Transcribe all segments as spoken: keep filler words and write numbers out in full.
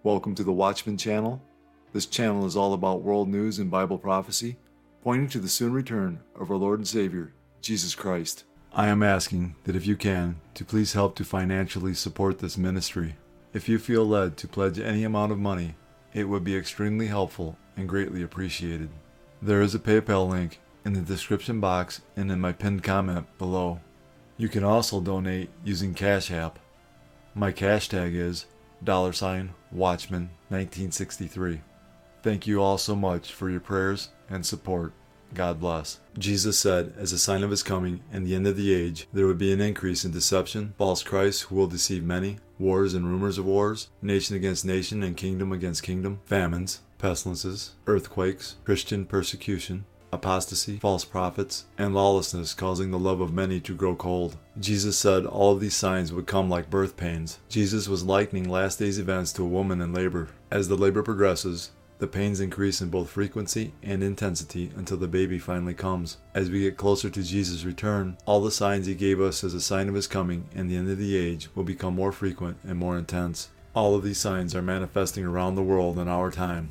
Welcome to the Watchman channel. This channel is all about world news and Bible prophecy, pointing to the soon return of our Lord and Savior, Jesus Christ. I am asking that if you can, to please help to financially support this ministry. If you feel led to pledge any amount of money, it would be extremely helpful and greatly appreciated. There is a PayPal link in the description box and in my pinned comment below. You can also donate using Cash App. My cash tag is dollar sign Watchman nineteen sixty-three. Thank you all so much for your prayers and support. God bless. Jesus said, as a sign of his coming and the end of the age, there would be an increase in deception, false Christs who will deceive many, wars and rumors of wars, nation against nation and kingdom against kingdom, famines, pestilences, earthquakes, Christian persecution, apostasy, false prophets, and lawlessness, causing the love of many to grow cold. Jesus said all of these signs would come like birth pains. Jesus was likening last days events to a woman in labor. As the labor progresses, the pains increase in both frequency and intensity until the baby finally comes. As we get closer to Jesus' return, all the signs he gave us as a sign of his coming and the end of the age will become more frequent and more intense. All of these signs are manifesting around the world in our time.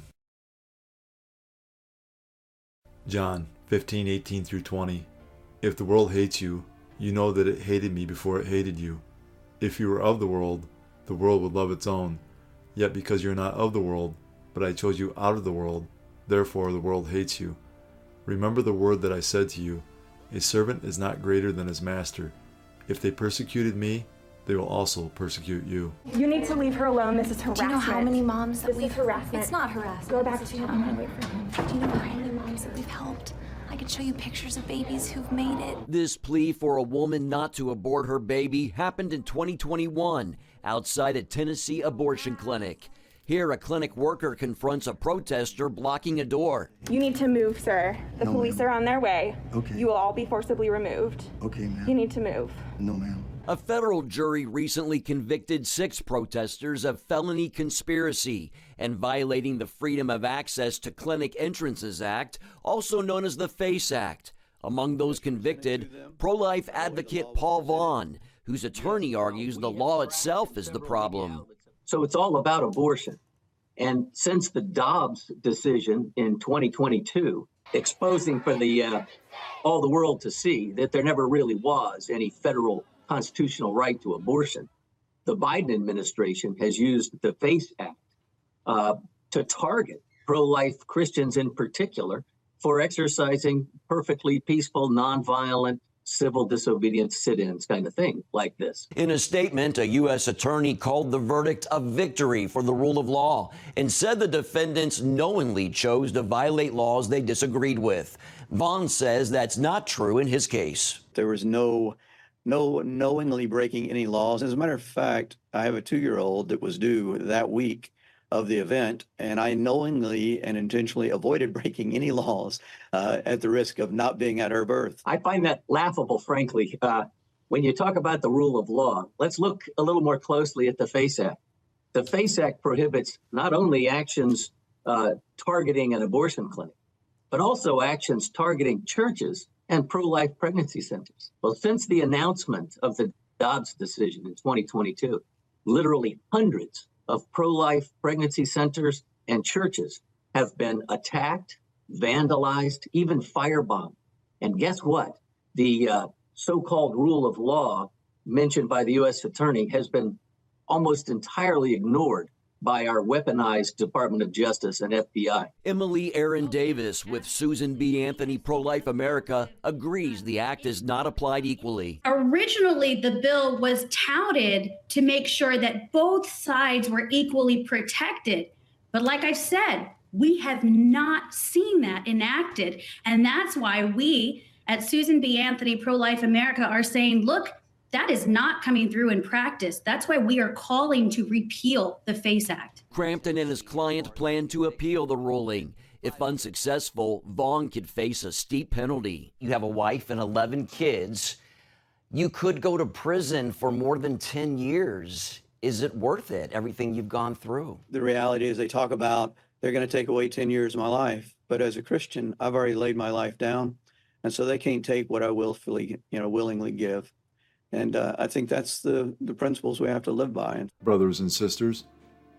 John fifteen eighteen through twenty. If the world hates you, you know that it hated me before it hated you. If you were of the world, the world would love its own. Yet because you're not of the world, but I chose you out of the world, therefore the world hates you. Remember the word that I said to you, a servant is not greater than his master. If they persecuted me, they will also persecute you. You need to leave her alone. This is harassment. Do you know how many moms that this we've... This is harassment. It's not harassment. Go back to your home and wait for him. Do you know how many moms that we've helped? I could show you pictures of babies who've made it. This plea for a woman not to abort her baby happened in twenty twenty-one outside a Tennessee abortion clinic. Here, a clinic worker confronts a protester blocking a door. You need to move, sir. The No, police ma'am. are on their way. Okay. You will all be forcibly removed. Okay, ma'am. You need to move. No, ma'am. A federal jury recently convicted six protesters of felony conspiracy and violating the Freedom of Access to Clinic Entrances Act, also known as the FACE Act. Among those convicted, pro-life advocate Paul Vaughn, whose attorney argues the law itself is the problem. So it's all about abortion. And since the Dobbs decision in twenty twenty-two, exposing for the uh, all the world to see that there never really was any federal constitutional right to abortion, the Biden administration has used the FACE Act uh, to target pro-life Christians in particular for exercising perfectly peaceful, nonviolent, civil disobedience sit-ins kind of thing like this. In a statement, a U S attorney called the verdict a victory for the rule of law and said the defendants knowingly chose to violate laws they disagreed with. Vaughn says that's not true in his case. There was no, no knowingly breaking any laws. As a matter of fact, I have a two-year-old that was due that week of the event, and I knowingly and intentionally avoided breaking any laws uh, at the risk of not being at her birth. I find that laughable, frankly. Uh, when you talk about the rule of law, let's look a little more closely at the FACE Act. The FACE Act prohibits not only actions uh, targeting an abortion clinic, but also actions targeting churches and pro-life pregnancy centers. Well, since the announcement of the Dobbs decision in twenty twenty-two, literally hundreds of pro-life pregnancy centers and churches have been attacked, vandalized, even firebombed. And guess what? The uh, so-called rule of law mentioned by the U S attorney has been almost entirely ignored by our weaponized Department of Justice and F B I. Emily Aaron Davis with Susan B. Anthony Pro-Life America agrees the act is not applied equally. Originally, the bill was touted to make sure that both sides were equally protected. But like I said, we have not seen that enacted. And that's why we at Susan B. Anthony Pro-Life America are saying, look, that is not coming through in practice. That's why we are calling to repeal the FACE Act. Crampton and his client plan to appeal the ruling. If unsuccessful, Vaughn could face a steep penalty. You have a wife and eleven kids. You could go to prison for more than ten years. Is it worth it, everything you've gone through? The reality is they talk about they're going to take away ten years of my life. But as a Christian, I've already laid my life down. And so they can't take what I willfully, you know, willingly give. And uh, I think that's the, the principles we have to live by. Brothers and sisters,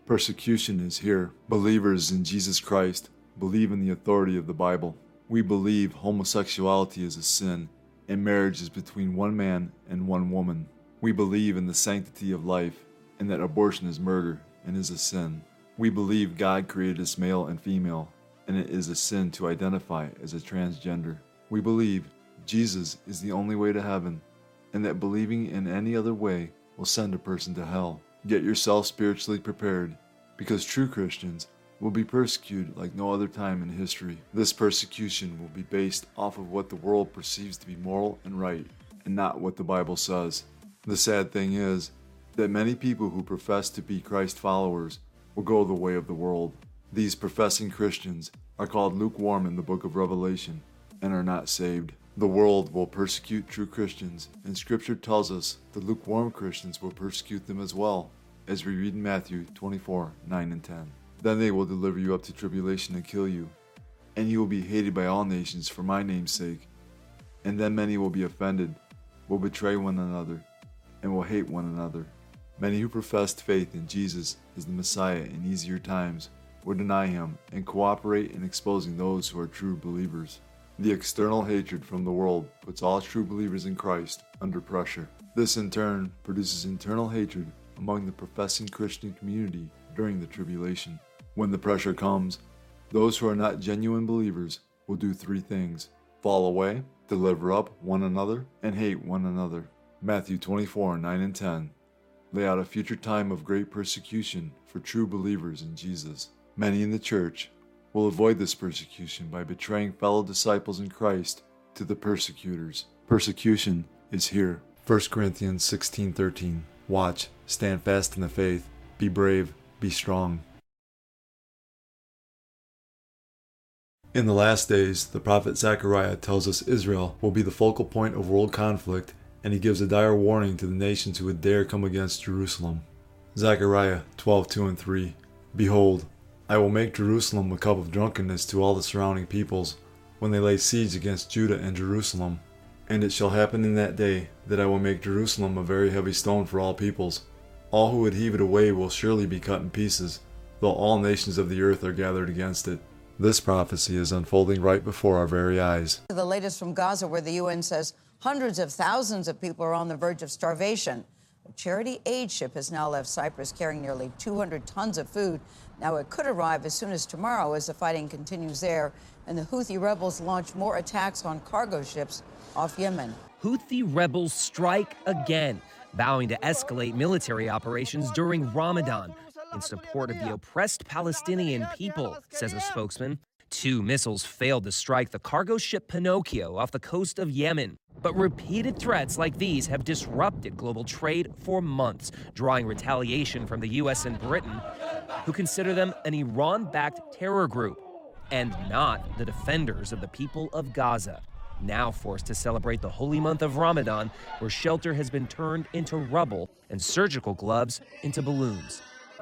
Persecution is here. Believers in Jesus Christ believe in the authority of the Bible. We believe homosexuality is a sin and marriage is between one man and one woman. We believe in the sanctity of life and that abortion is murder and is a sin. We believe God created us male and female and it is a sin to identify as a transgender. We believe Jesus is the only way to heaven and that believing in any other way will send a person to hell. Get yourself spiritually prepared, because true Christians will be persecuted like no other time in history. This persecution will be based off of what the world perceives to be moral and right, and not what the Bible says. The sad thing is that many people who profess to be Christ followers will go the way of the world. These professing Christians are called lukewarm in the book of Revelation and are not saved. The world will persecute true Christians, and Scripture tells us the lukewarm Christians will persecute them as well, as we read in Matthew twenty-four, nine and ten. Then they will deliver you up to tribulation and kill you, and you will be hated by all nations for my name's sake. And then many will be offended, will betray one another, and will hate one another. Many who professed faith in Jesus as the Messiah in easier times will deny him and cooperate in exposing those who are true believers. The external hatred from the world puts all true believers in Christ under pressure. This in turn produces internal hatred among the professing Christian community during the tribulation. When the pressure comes, those who are not genuine believers will do three things: fall away, deliver up one another, and hate one another. Matthew twenty-four, nine and ten lay out a future time of great persecution for true believers in Jesus. Many in the church will avoid this persecution by betraying fellow disciples in Christ to the persecutors. Persecution is here. First Corinthians sixteen thirteen. Watch, stand fast in the faith, be brave, be strong. In the last days, the prophet Zechariah tells us Israel will be the focal point of world conflict, and he gives a dire warning to the nations who would dare come against Jerusalem. Zechariah twelve, two and three. Behold, I will make Jerusalem a cup of drunkenness to all the surrounding peoples, when they lay siege against Judah and Jerusalem. And it shall happen in that day that I will make Jerusalem a very heavy stone for all peoples. All who would heave it away will surely be cut in pieces, though all nations of the earth are gathered against it. This prophecy is unfolding right before our very eyes. The latest from Gaza, where the U N says hundreds of thousands of people are on the verge of starvation. A charity aid ship has now left Cyprus carrying nearly two hundred tons of food. Now it could arrive as soon as tomorrow as the fighting continues there, and the Houthi rebels launch more attacks on cargo ships off Yemen. Houthi rebels strike again, vowing to escalate military operations during Ramadan in support of the oppressed Palestinian people, says a spokesman. Two missiles failed to strike the cargo ship Pinocchio off the coast of Yemen. But repeated threats like these have disrupted global trade for months, drawing retaliation from the U S and Britain, who consider them an Iran-backed terror group and not the defenders of the people of Gaza. Now forced to celebrate the holy month of Ramadan, where shelter has been turned into rubble and surgical gloves into balloons.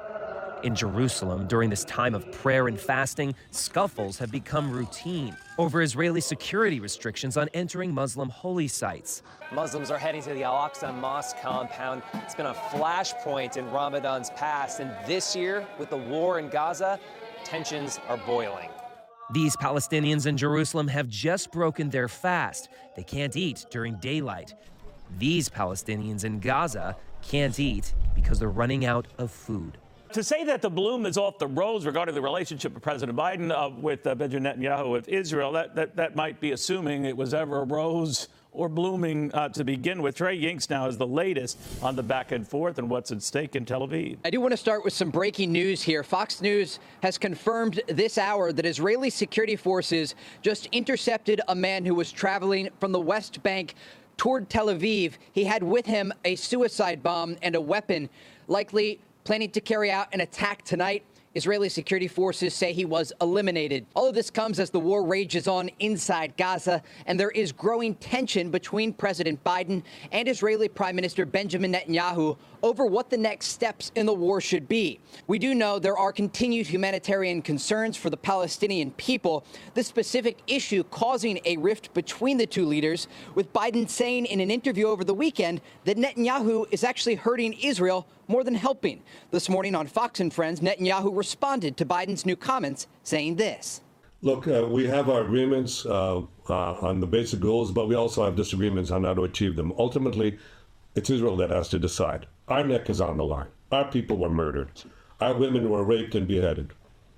In Jerusalem, during this time of prayer and fasting, scuffles have become routine over Israeli security restrictions on entering Muslim holy sites. Muslims are heading to the Al-Aqsa Mosque compound. It's been a flashpoint in Ramadan's past, and this year, with the war in Gaza, tensions are boiling. These Palestinians in Jerusalem have just broken their fast. They can't eat during daylight. These Palestinians in Gaza can't eat because they're running out of food. To say that the bloom is off the rose regarding the relationship of President Biden uh, with uh, Benjamin Netanyahu with Israel, that, that, that might be assuming it was ever a rose or blooming uh, to begin with. Trey Yingst now is the latest on the back and forth and what's at stake in Tel Aviv. I do want to start with some breaking news here. Fox News has confirmed this hour that Israeli security forces just intercepted a man who was traveling from the West Bank toward Tel Aviv. He had with him a suicide bomb and a weapon, likely planning to carry out an attack tonight. Israeli security forces say he was eliminated. All of this comes as the war rages on inside Gaza, and there is growing tension between President Biden and Israeli Prime Minister Benjamin Netanyahu over what the next steps in the war should be. We do know there are continued humanitarian concerns for the Palestinian people, this specific issue causing a rift between the two leaders, with Biden saying in an interview over the weekend that Netanyahu is actually hurting Israel more than helping. This morning on Fox and Friends, Netanyahu responded to Biden's new comments, saying this. Look, uh, we have our agreements uh, uh, on the basic goals, but we also have disagreements on how to achieve them. Ultimately, it's Israel that has to decide. Our neck is on the line. Our people were murdered. Our women were raped and beheaded.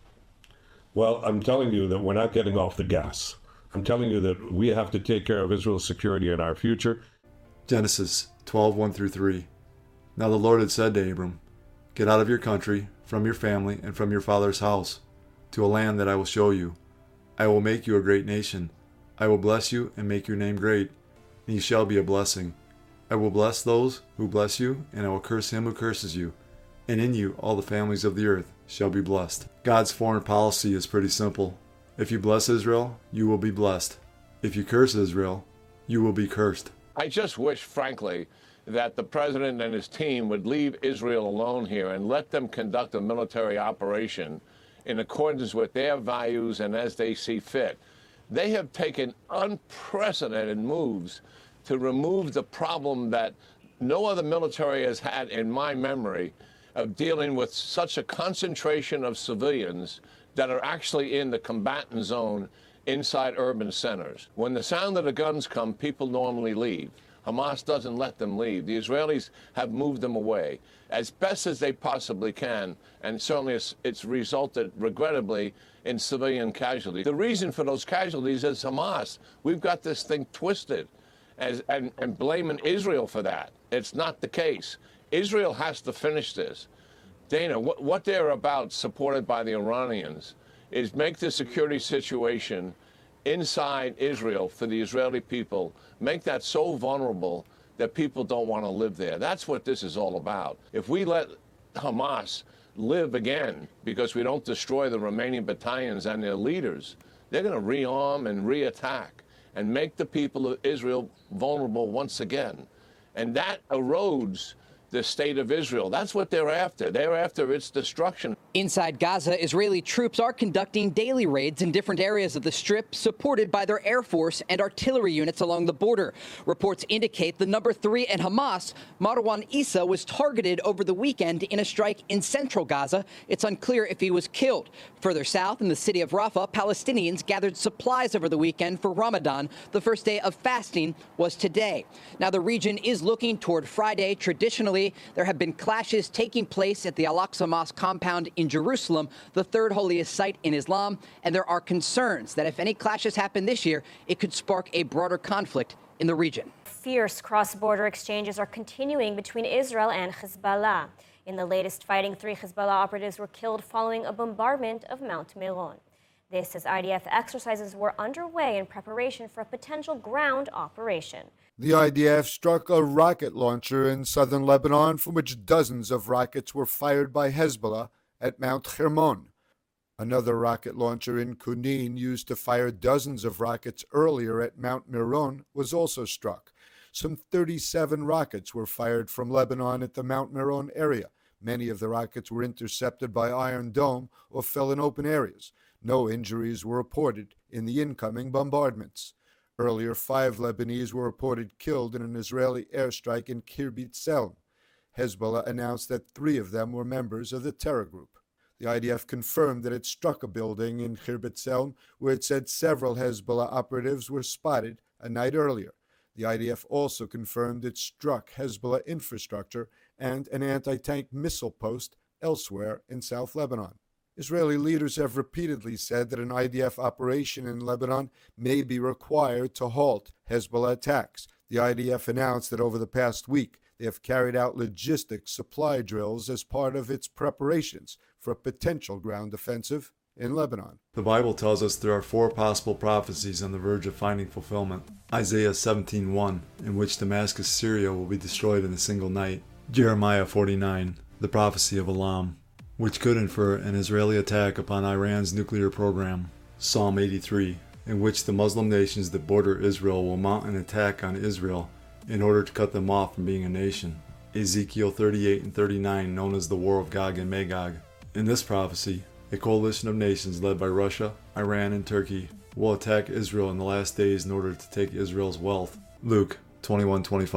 Well, I'm telling you that we're not getting off the gas. I'm telling you that we have to take care of Israel's security and our future. Genesis twelve, one through three. Now the Lord had said to Abram, Get out of your country, from your family, and from your father's house, to a land that I will show you. I will make you a great nation. I will bless you and make your name great, and you shall be a blessing. I will bless those who bless you, and I will curse him who curses you. And in you all the families of the earth shall be blessed. God's foreign policy is pretty simple. If you bless Israel, you will be blessed. If you curse Israel, you will be cursed. I just wish, frankly, that the president and his team would leave Israel alone here and let them conduct a military operation in accordance with their values and as they see fit. They have taken unprecedented moves to remove the problem that no other military has had in my memory of dealing with such a concentration of civilians that are actually in the combatant zone inside urban centers. When the sound of the guns come, people normally leave. Hamas doesn't let them leave. The Israelis have moved them away as best as they possibly can, and certainly it's, it's resulted, regrettably, in civilian casualties. The reason for those casualties is Hamas. We've got this thing twisted as, and, and blaming Israel for that. It's not the case. Israel has to finish this. Dana, what, what they're about, supported by the Iranians, is make the security situation inside Israel for the Israeli people, make that so vulnerable that people don't want to live there. That's what this is all about. If we let Hamas live again because we don't destroy the remaining battalions and their leaders, they're going to rearm and reattack and make the people of Israel vulnerable once again. And that erodes the state of Israel. That's what they're after. They're after its destruction. Inside Gaza, Israeli troops are conducting daily raids in different areas of the Strip, supported by their Air Force and artillery units along the border. Reports indicate the number three in Hamas, Marwan Issa, was targeted over the weekend in a strike in central Gaza. It's unclear if he was killed. Further south, in the city of Rafah, Palestinians gathered supplies over the weekend for Ramadan. The first day of fasting was today. Now, the region is looking toward Friday. Traditionally, there have been clashes taking place at the Al-Aqsa Mosque compound in Jerusalem, the third holiest site in Islam, and there are concerns that if any clashes happen this year, it could spark a broader conflict in the region. Fierce cross-border exchanges are continuing between Israel and Hezbollah. In the latest fighting, three Hezbollah operatives were killed following a bombardment of Mount Meron. This as I D F exercises were underway in preparation for a potential ground operation. The I D F struck a rocket launcher in southern Lebanon from which dozens of rockets were fired by Hezbollah at Mount Hermon. Another rocket launcher in Kunin used to fire dozens of rockets earlier at Mount Meron was also struck. Some thirty-seven rockets were fired from Lebanon at the Mount Meron area. Many of the rockets were intercepted by Iron Dome or fell in open areas. No injuries were reported in the incoming bombardments. Earlier, five Lebanese were reported killed in an Israeli airstrike in Kirbit Selm. Hezbollah announced that three of them were members of the terror group. The I D F confirmed that it struck a building in Kirbit Selm where it said several Hezbollah operatives were spotted a night earlier. The I D F also confirmed it struck Hezbollah infrastructure and an anti-tank missile post elsewhere in South Lebanon. Israeli leaders have repeatedly said that an I D F operation in Lebanon may be required to halt Hezbollah attacks. The I D F announced that over the past week, they have carried out logistics supply drills as part of its preparations for a potential ground offensive in Lebanon. The Bible tells us there are four possible prophecies on the verge of finding fulfillment. Isaiah seventeen one, in which Damascus, Syria will be destroyed in a single night. Jeremiah forty-nine, the prophecy of Elam, which could infer an Israeli attack upon Iran's nuclear program. Psalm eighty-three, in which the Muslim nations that border Israel will mount an attack on Israel in order to cut them off from being a nation. Ezekiel thirty-eight and thirty-nine, known as the War of Gog and Magog. In this prophecy, a coalition of nations led by Russia, Iran, and Turkey will attack Israel in the last days in order to take Israel's wealth. Luke twenty-one twenty-five.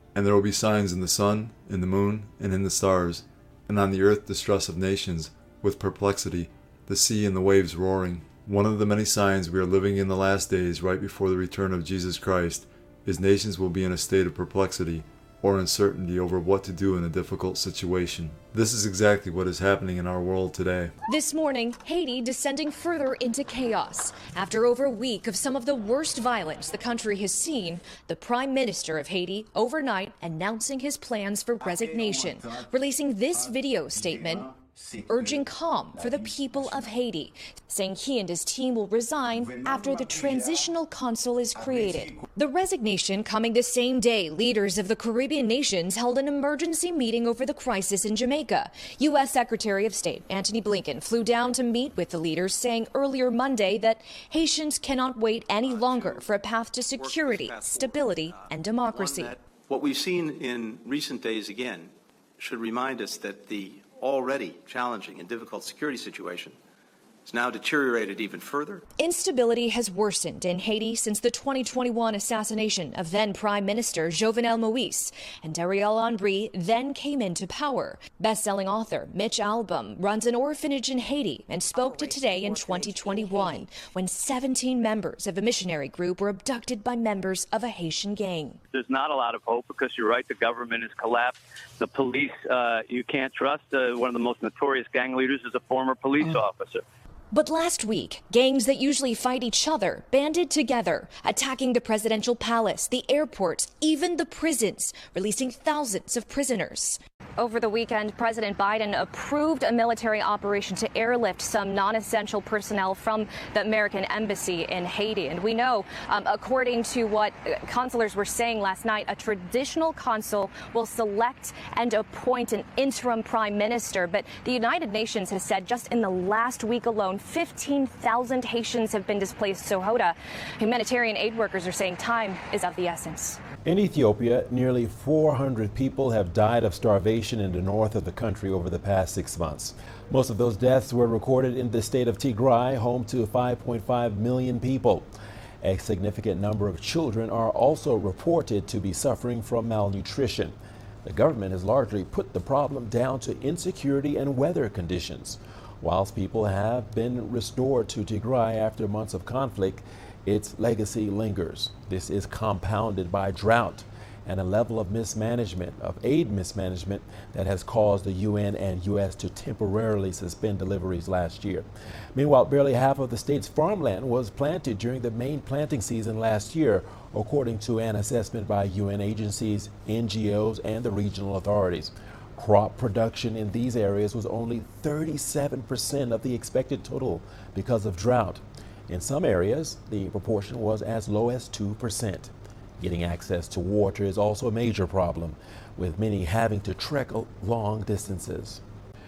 And there will be signs in the sun, in the moon, and in the stars, and on the earth distress of nations, with perplexity, the sea and the waves roaring. One of the many signs we are living in the last days right before the return of Jesus Christ is nations will be in a state of perplexity or uncertainty over what to do in a difficult situation. This is exactly what is happening in our world today. This morning, Haiti descending further into chaos. After over a week of some of the worst violence the country has seen, the Prime Minister of Haiti overnight announcing his plans for resignation, releasing this video statement urging calm for the people of Haiti, saying he and his team will resign after the transitional council is created. The resignation coming the same day leaders of the Caribbean nations held an emergency meeting over the crisis in Jamaica. U S Secretary of State Antony Blinken flew down to meet with the leaders, saying earlier Monday that Haitians cannot wait any longer for a path to security, stability, and democracy. What we've seen in recent days, again, should remind us that the already challenging and difficult security situation has now deteriorated even further. Instability has worsened in Haiti since the twenty twenty-one assassination of then Prime Minister Jovenel Moïse, and Ariel Henry then came into power. Best-selling author Mitch Albom runs an orphanage in Haiti and spoke to Today in twenty twenty-one, when seventeen members of a missionary group were abducted by members of a Haitian gang. There's not a lot of hope because you're right, the government has collapsed. The police, uh, you can't trust. Uh, one of the most notorious gang leaders is a former police officer. But last week, gangs that usually fight each other banded together, attacking the presidential palace, the airports, even the prisons, releasing thousands of prisoners. Over the weekend, President Biden approved a military operation to airlift some non-essential personnel from the American embassy in Haiti. And we know, um, according to what consulars were saying last night, a traditional consul will select and appoint an interim prime minister. But the United Nations has said just in the last week alone, fifteen thousand Haitians have been displaced. So HODA, humanitarian aid workers, are saying time is of the essence. In Ethiopia, nearly four hundred people have died of starvation in the north of the country over the past six months. Most of those deaths were recorded in the state of Tigray, home to five point five million people. A significant number of children are also reported to be suffering from malnutrition. The government has largely put the problem down to insecurity and weather conditions. Whilst people have been restored to Tigray after months of conflict, its legacy lingers. This is compounded by drought and a level of mismanagement, of aid mismanagement, that has caused the U N and U S to temporarily suspend deliveries last year. Meanwhile, barely half of the state's farmland was planted during the main planting season last year, according to an assessment by U N agencies, N G Os, and the regional authorities. Crop production in these areas was only thirty-seven percent of the expected total because of drought. In some areas, the proportion was as low as two percent. Getting access to water is also a major problem, with many having to trek long distances.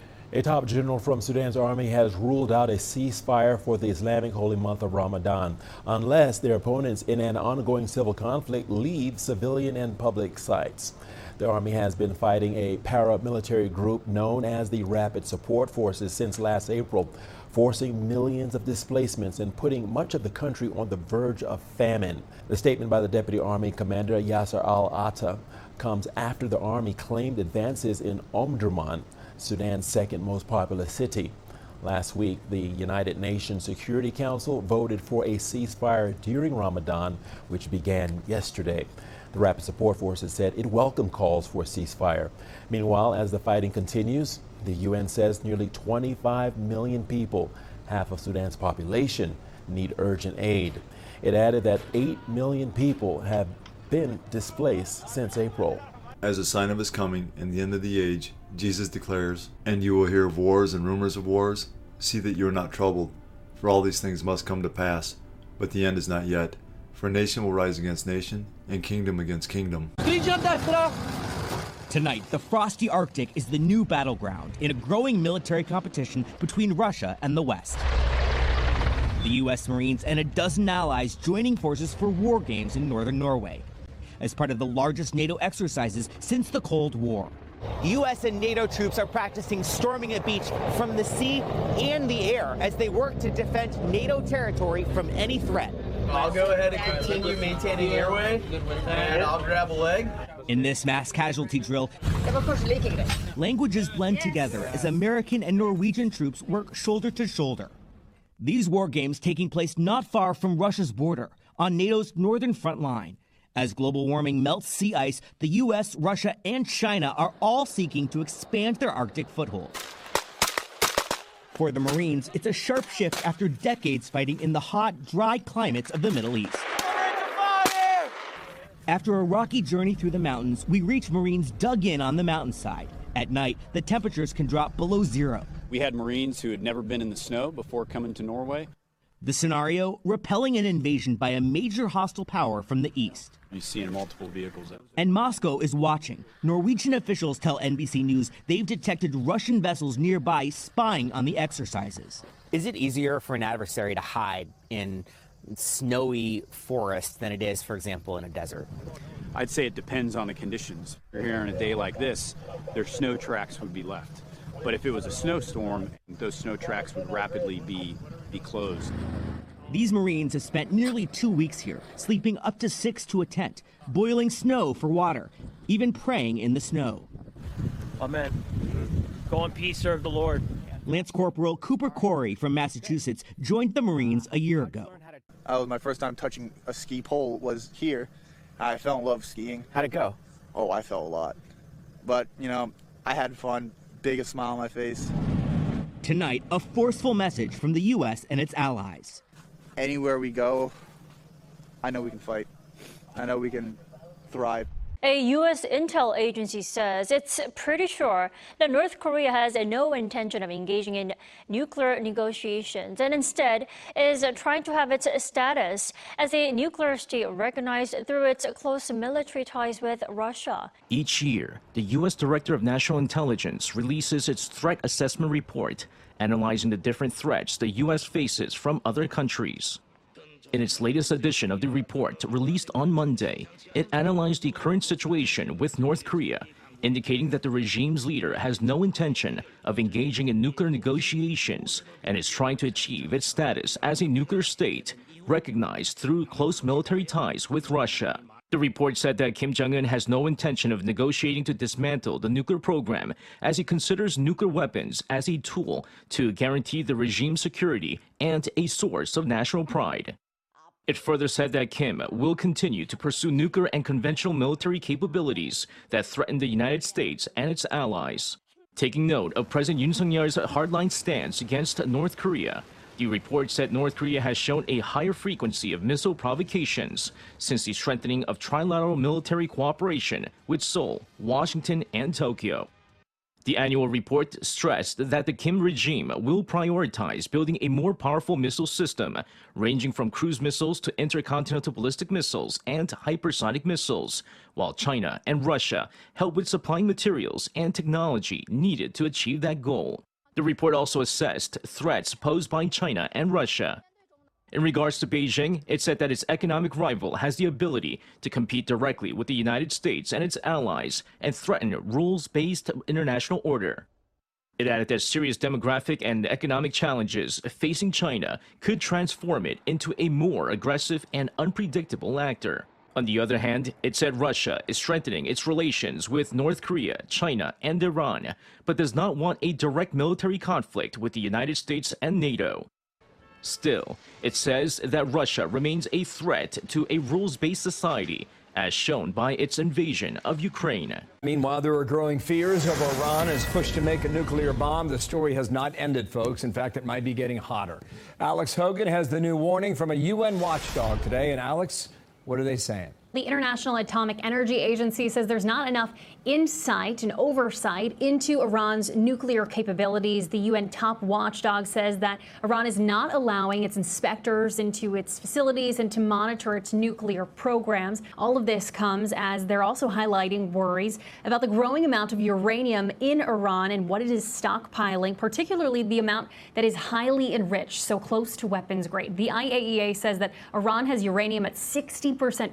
A top general from Sudan's army has ruled out a ceasefire for the Islamic holy month of Ramadan, unless their opponents in an ongoing civil conflict leave civilian and public sites. The army has been fighting a paramilitary group known as the Rapid Support Forces since last April, forcing millions of displacements and putting much of the country on the verge of famine. The statement by the Deputy Army Commander Yasser al-Atta comes after the army claimed advances in Omdurman, Sudan's second most populous city. Last week, the United Nations Security Council voted for a ceasefire during Ramadan, which began yesterday. The Rapid Support Forces said it welcomed calls for a ceasefire. Meanwhile, as the fighting continues, the U N says nearly twenty-five million people, half of Sudan's population, need urgent aid. It added that eight million people have been displaced since April. As a sign of his coming and the end of the age, Jesus declares, "And you will hear of wars and rumors of wars. See that you are not troubled, for all these things must come to pass, but the end is not yet. For nation will rise against nation, and kingdom against kingdom." Tonight, the frosty Arctic is the new battleground in a growing military competition between Russia and the West. The U S Marines and a dozen allies joining forces for war games in northern Norway, as part of the largest NATO exercises since the Cold War. U S and NATO troops are practicing storming a beach from the sea and the air as they work to defend NATO territory from any threat. I'll go ahead and continue maintaining airway, and I'll grab a leg. In this mass casualty drill, languages blend together as American and Norwegian troops work shoulder to shoulder. These war games taking place not far from Russia's border, on NATO's northern front line. As global warming melts sea ice, the U S, Russia, and China are all seeking to expand their Arctic foothold. For the Marines, it's a sharp shift after decades fighting in the hot, dry climates of the Middle East. After a rocky journey through the mountains, we reach Marines dug in on the mountainside. At night, the temperatures can drop below zero. We had Marines who had never been in the snow before coming to Norway. The scenario, repelling an invasion by a major hostile power from the east. You see in multiple vehicles. And Moscow is watching. Norwegian officials tell N B C News they've detected Russian vessels nearby spying on the exercises. Is it easier for an adversary to hide in snowy forest than it is, for example, in a desert? I'd say it depends on the conditions. Here on a day like this, their snow tracks would be left. But if it was a snowstorm, those snow tracks would rapidly be, be closed. These Marines have spent nearly two weeks here, sleeping up to six to a tent, boiling snow for water, even praying in the snow. Amen. Go in peace, serve the Lord. Lance Corporal Cooper Corey from Massachusetts joined the Marines a year ago. I was my first time touching a ski pole was here. I fell in love with skiing. How'd it go? Oh, I fell a lot. But, you know, I had fun. Biggest smile on my face. Tonight, a forceful message from the U S and its allies. Anywhere we go, I know we can fight. I know we can thrive. A U S intel agency says it's pretty sure that North Korea has no intention of engaging in nuclear negotiations and instead is trying to have its status as a nuclear state recognized through its close military ties with Russia. Each year, the U S Director of National Intelligence releases its threat assessment report, analyzing the different threats the U S faces from other countries. In its latest edition of the report, released on Monday, it analyzed the current situation with North Korea, indicating that the regime's leader has no intention of engaging in nuclear negotiations and is trying to achieve its status as a nuclear state, recognized through close military ties with Russia. The report said that Kim Jong-un has no intention of negotiating to dismantle the nuclear program, as he considers nuclear weapons as a tool to guarantee the regime's security and a source of national pride. It further said that Kim will continue to pursue nuclear and conventional military capabilities that threaten the United States and its allies. Taking note of President Yoon Suk-yeol's hardline stance against North Korea, the report said North Korea has shown a higher frequency of missile provocations since the strengthening of trilateral military cooperation with Seoul, Washington, and Tokyo. The annual report stressed that the Kim regime will prioritize building a more powerful missile system, ranging from cruise missiles to intercontinental ballistic missiles and hypersonic missiles, while China and Russia help with supplying materials and technology needed to achieve that goal. The report also assessed threats posed by China and Russia. In regards to Beijing, it said that its economic rival has the ability to compete directly with the United States and its allies and threaten rules-based international order. It added that serious demographic and economic challenges facing China could transform it into a more aggressive and unpredictable actor. On the other hand, it said Russia is strengthening its relations with North Korea, China, and Iran, but does not want a direct military conflict with the United States and NATO. Still, it says that Russia remains a threat to a rules-based society, as shown by its invasion of Ukraine. Meanwhile, there are growing fears of Iran as pushed to make a nuclear bomb. The story has not ended, folks. In fact, it might be getting hotter. Alex Hogan has the new warning from a U N watchdog today. And Alex, what are they saying? The International Atomic Energy Agency says there's not enough insight and oversight into Iran's nuclear capabilities. The U N top watchdog says that Iran is not allowing its inspectors into its facilities and to monitor its nuclear programs. All of this comes as they're also highlighting worries about the growing amount of uranium in Iran and what it is stockpiling, particularly the amount that is highly enriched, so close to weapons grade. The I A E A says that Iran has uranium at sixty percent purity, which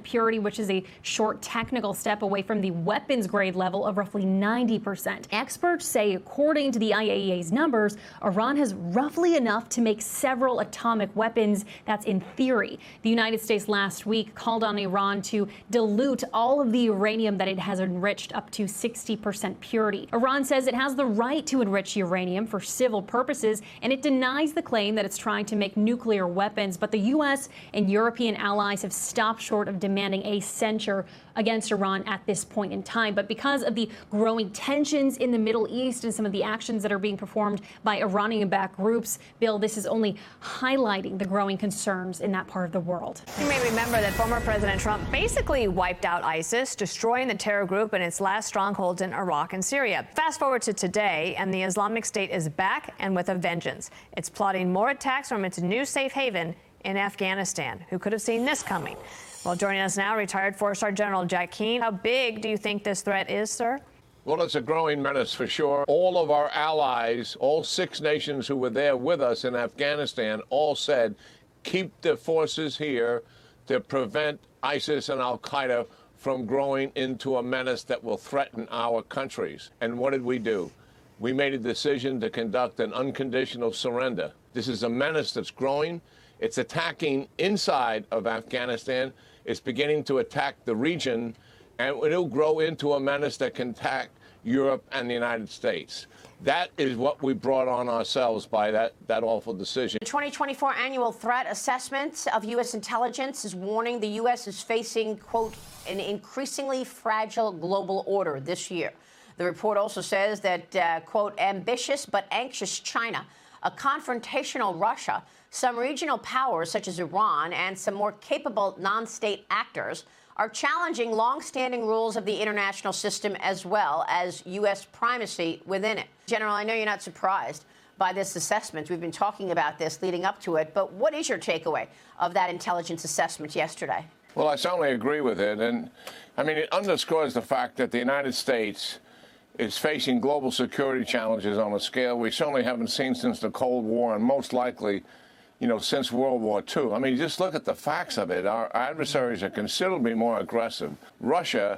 which is a short technical step away from the weapons grade level of roughly ninety percent. Experts say, according to the I A E A's numbers, Iran has roughly enough to make several atomic weapons. That's in theory. The United States last week called on Iran to dilute all of the uranium that it has enriched up to sixty percent purity. Iran says it has the right to enrich uranium for civil purposes, and it denies the claim that it's trying to make nuclear weapons. But the U S and European allies have stopped short of demanding a censure against Iran at this point in time. But because of the growing tensions in the Middle East and some of the actions that are being performed by Iranian-backed groups, Bill, this is only highlighting the growing concerns in that part of the world. You may remember that former President Trump basically wiped out ISIS, destroying the terror group and its last strongholds in Iraq and Syria. Fast forward to today, and the Islamic State is back and with a vengeance. It's plotting more attacks from its new safe haven in Afghanistan. Who could have seen this coming? Well, joining us now, retired four-star General Jack Keane. How big do you think this threat is, sir? Well, it's a growing menace for sure. All of our allies, all six nations who were there with us in Afghanistan, all said, keep the forces here to prevent ISIS and al-Qaeda from growing into a menace that will threaten our countries. And what did we do? We made a decision to conduct an unconditional surrender. This is a menace that's growing. It's attacking inside of Afghanistan. It's beginning to attack the region, and it'll grow into a menace that can attack Europe and the United States. That is what we brought on ourselves by that, that awful decision. The twenty twenty-four annual threat assessment of U S intelligence is warning the U S is facing, quote, an increasingly fragile global order this year. The report also says that, uh, quote, ambitious but anxious China, a confrontational Russia, some regional powers such as Iran, and some more capable non-state actors are challenging long-standing rules of the international system as well as U S primacy within it. General, I know you're not surprised by this assessment. We've been talking about this leading up to it, but what is your takeaway of that intelligence assessment yesterday? Well, I certainly agree with it. And, I mean, it underscores the fact that the United States is facing global security challenges on a scale we certainly haven't seen since the Cold War, and most likely, you know, since World War Two. I mean, just look at the facts of it. Our adversaries are considerably more aggressive. Russia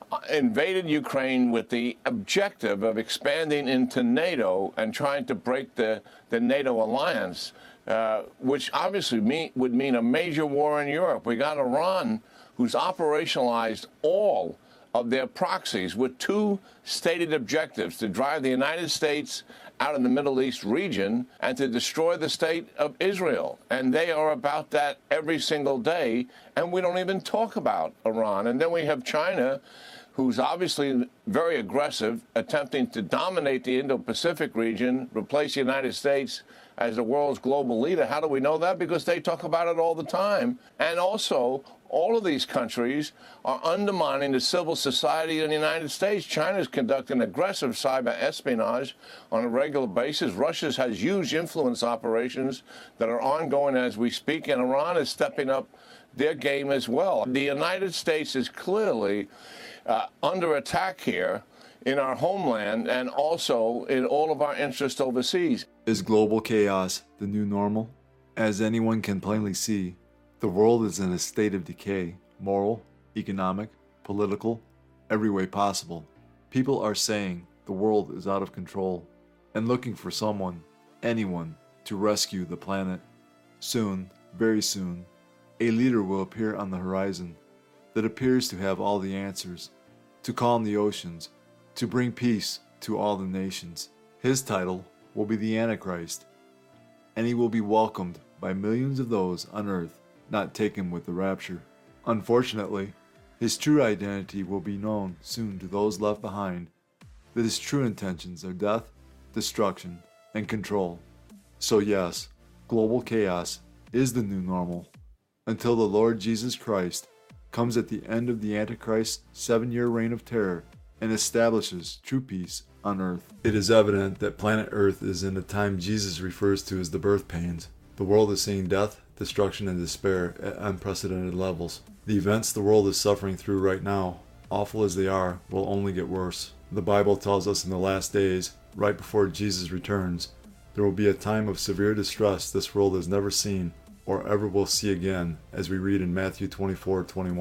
invaded Ukraine with the objective of expanding into NATO and trying to break the, the NATO alliance, uh, which obviously mean, would mean a major war in Europe. We got Iran, who's operationalized all of their proxies with two stated objectives: to drive the United States out of the Middle East region and to destroy the state of Israel. And they are about that every single day, and we don't even talk about Iran. And then we have China, who's obviously very aggressive, attempting to dominate the Indo-Pacific region, replace the United States as the world's global leader. How do we know that? Because they talk about it all the time. And also, all of these countries are undermining the civil society in the United States. China is conducting aggressive cyber espionage on a regular basis. Russia has huge influence operations that are ongoing as we speak, and Iran is stepping up their game as well. The United States is clearly uh, under attack here in our homeland and also in all of our interests overseas. Is global chaos the new normal? As anyone can plainly see, the world is in a state of decay, moral, economic, political, every way possible. People are saying the world is out of control and looking for someone, anyone, to rescue the planet. Soon, very soon, a leader will appear on the horizon that appears to have all the answers, to calm the oceans, to bring peace to all the nations. His title will be the Antichrist, and he will be welcomed by millions of those on earth not taken with the rapture. Unfortunately, his true identity will be known soon to those left behind, that his true intentions are death, destruction, and control. So yes, global chaos is the new normal, until the Lord Jesus Christ comes at the end of the Antichrist's seven-year reign of terror and establishes true peace on earth. It is evident that planet Earth is in a time Jesus refers to as the birth pains. The world is seeing death, destruction, and despair at unprecedented levels. The events the world is suffering through right now, awful as they are, will only get worse. The Bible tells us in the last days, right before Jesus returns, there will be a time of severe distress this world has never seen or ever will see again, as we read in Matthew twenty-four twenty-one.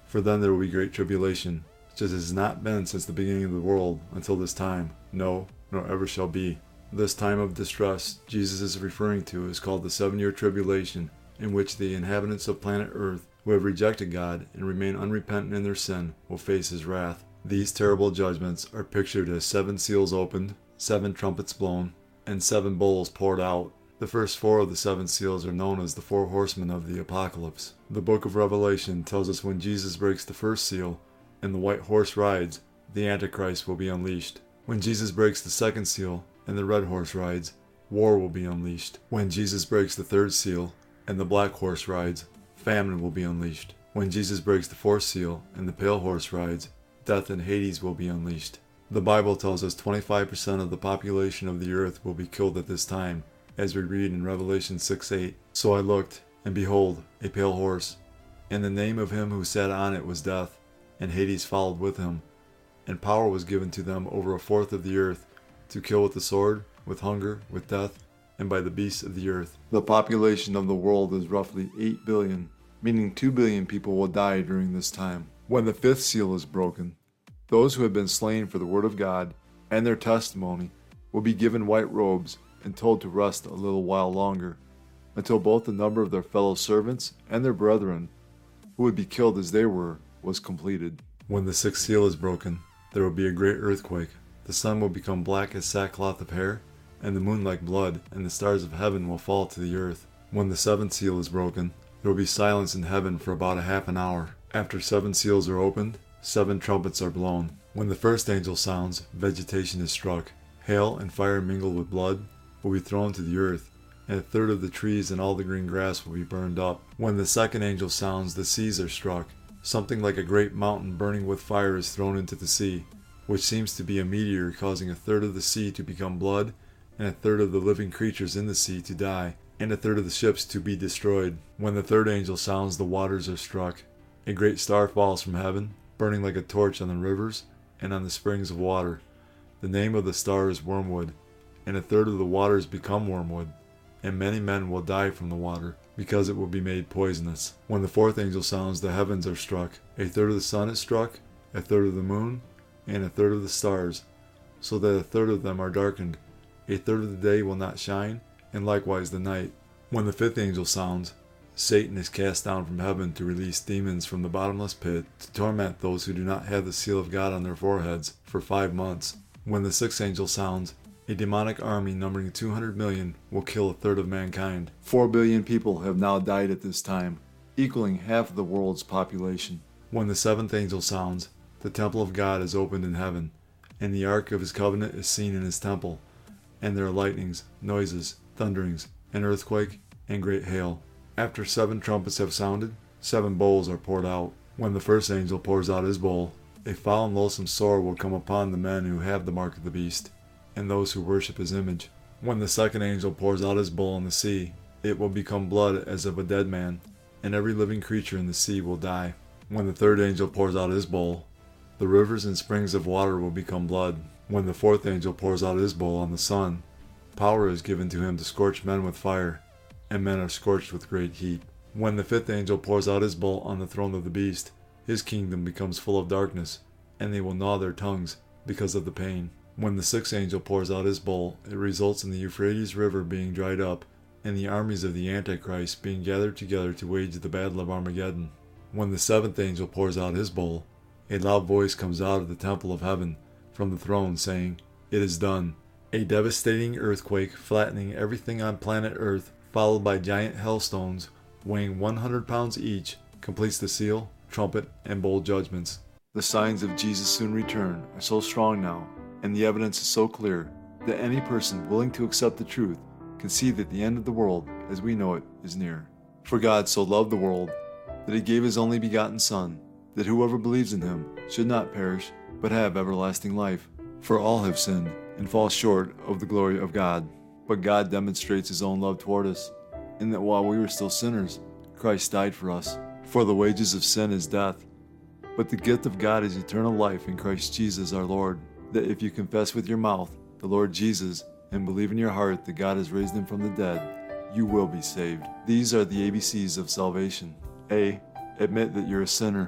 For then there will be great tribulation, such as has not been since the beginning of the world until this time, no, nor ever shall be. This time of distress Jesus is referring to is called the seven-year tribulation, in which the inhabitants of planet Earth who have rejected God and remain unrepentant in their sin will face his wrath. These terrible judgments are pictured as seven seals opened, seven trumpets blown, and seven bowls poured out. The first four of the seven seals are known as the four horsemen of the apocalypse. The book of Revelation tells us when Jesus breaks the first seal and the white horse rides, the Antichrist will be unleashed. When Jesus breaks the second seal and the red horse rides, war will be unleashed. When Jesus breaks the third seal and the black horse rides, famine will be unleashed. When Jesus breaks the fourth seal and the pale horse rides, death and Hades will be unleashed. The Bible tells us twenty-five percent of the population of the earth will be killed at this time, as we read in Revelation six eight. So I looked, and behold, a pale horse, and the name of him who sat on it was Death, and Hades followed with him. And power was given to them over a fourth of the earth, to kill with the sword, with hunger, with death, and by the beasts of the earth. The population of the world is roughly eight billion, meaning two billion people will die during this time. When the fifth seal is broken, those who have been slain for the word of God and their testimony will be given white robes and told to rest a little while longer, until both the number of their fellow servants and their brethren, who would be killed as they were, was completed. When the sixth seal is broken, there will be a great earthquake. The sun will become black as sackcloth of hair, and the moon like blood, and the stars of heaven will fall to the earth. When the seventh seal is broken, there will be silence in heaven for about a half an hour. After seven seals are opened, seven trumpets are blown. When the first angel sounds, vegetation is struck. Hail and fire mingled with blood will be thrown to the earth, and a third of the trees and all the green grass will be burned up. When the second angel sounds, the seas are struck. Something like a great mountain burning with fire is thrown into the sea, which seems to be a meteor, causing a third of the sea to become blood, and a third of the living creatures in the sea to die, and a third of the ships to be destroyed. When the third angel sounds, the waters are struck. A great star falls from heaven, burning like a torch on the rivers and on the springs of water. The name of the star is Wormwood, and a third of the waters become wormwood, and many men will die from the water, because it will be made poisonous. When the fourth angel sounds, the heavens are struck. A third of the sun is struck, a third of the moon, and a third of the stars, so that a third of them are darkened. A third of the day will not shine, and likewise the night. When the fifth angel sounds, Satan is cast down from heaven to release demons from the bottomless pit to torment those who do not have the seal of God on their foreheads for five months. When the sixth angel sounds, a demonic army numbering two hundred million will kill a third of mankind. Four billion people have now died at this time, equaling half of the world's population. When the seventh angel sounds, the temple of God is opened in heaven, and the ark of his covenant is seen in his temple, and there are lightnings, noises, thunderings, an earthquake, and great hail. After seven trumpets have sounded, seven bowls are poured out. When the first angel pours out his bowl, a foul and loathsome sore will come upon the men who have the mark of the beast, and those who worship his image. When the second angel pours out his bowl in the sea, it will become blood as of a dead man, and every living creature in the sea will die. When the third angel pours out his bowl, the rivers and springs of water will become blood. When the fourth angel pours out his bowl on the sun, power is given to him to scorch men with fire, and men are scorched with great heat. When the fifth angel pours out his bowl on the throne of the beast, his kingdom becomes full of darkness, and they will gnaw their tongues because of the pain. When the sixth angel pours out his bowl, it results in the Euphrates River being dried up, and the armies of the Antichrist being gathered together to wage the battle of Armageddon. When the seventh angel pours out his bowl, a loud voice comes out of the temple of heaven from the throne, saying, "It is done." A devastating earthquake flattening everything on planet Earth, followed by giant hailstones weighing one hundred pounds each, completes the seal, trumpet, and bowl judgments. The signs of Jesus' soon return are so strong now, and the evidence is so clear, that any person willing to accept the truth can see that the end of the world, as we know it, is near. For God so loved the world, that he gave his only begotten Son, that whoever believes in him should not perish, but have everlasting life. For all have sinned, and fall short of the glory of God. But God demonstrates his own love toward us, in that while we were still sinners, Christ died for us. For the wages of sin is death, but the gift of God is eternal life in Christ Jesus our Lord. That if you confess with your mouth the Lord Jesus, and believe in your heart that God has raised him from the dead, you will be saved. These are the A B Cs of salvation. A. Admit that you're a sinner.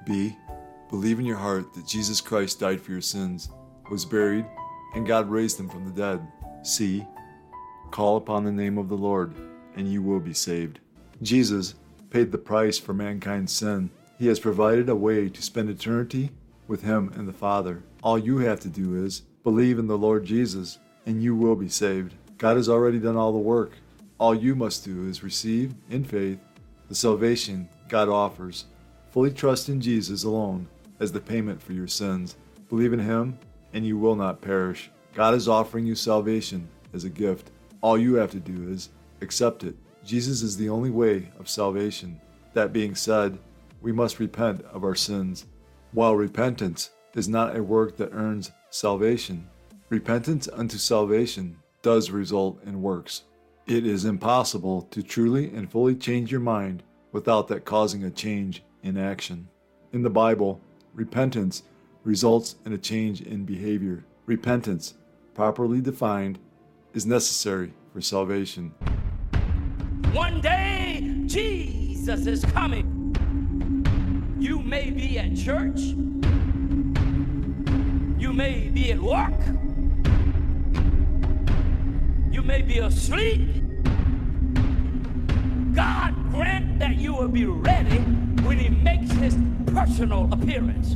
B. Believe in your heart that Jesus Christ died for your sins, was buried, and God raised him from the dead. C. Call upon the name of the Lord, and you will be saved. Jesus paid the price for mankind's sin. He has provided a way to spend eternity with him and the Father. All you have to do is believe in the Lord Jesus, and you will be saved. God has already done all the work. All you must do is receive, in faith, the salvation God offers. Fully trust in Jesus alone as the payment for your sins. Believe in him, and you will not perish. God is offering you salvation as a gift. All you have to do is accept it. Jesus is the only way of salvation. That being said, we must repent of our sins. While repentance is not a work that earns salvation, repentance unto salvation does result in works. It is impossible to truly and fully change your mind without that causing a change in action. In the Bible, repentance results in a change in behavior. Repentance, properly defined, is necessary for salvation. One day, Jesus is coming. You may be at church. You may be at work. You may be asleep. God grant that you will be ready when he makes his personal appearance.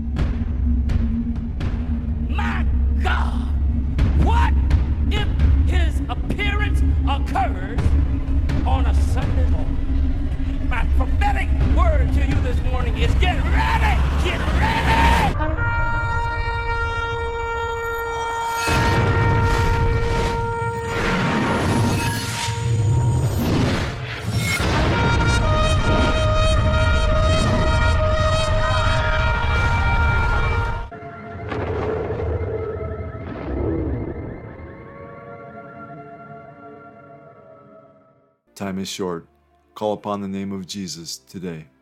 My God, what if his appearance occurs on a Sunday morning? My prophetic word to you this morning is get ready! Get ready! Time is short. Call upon the name of Jesus today.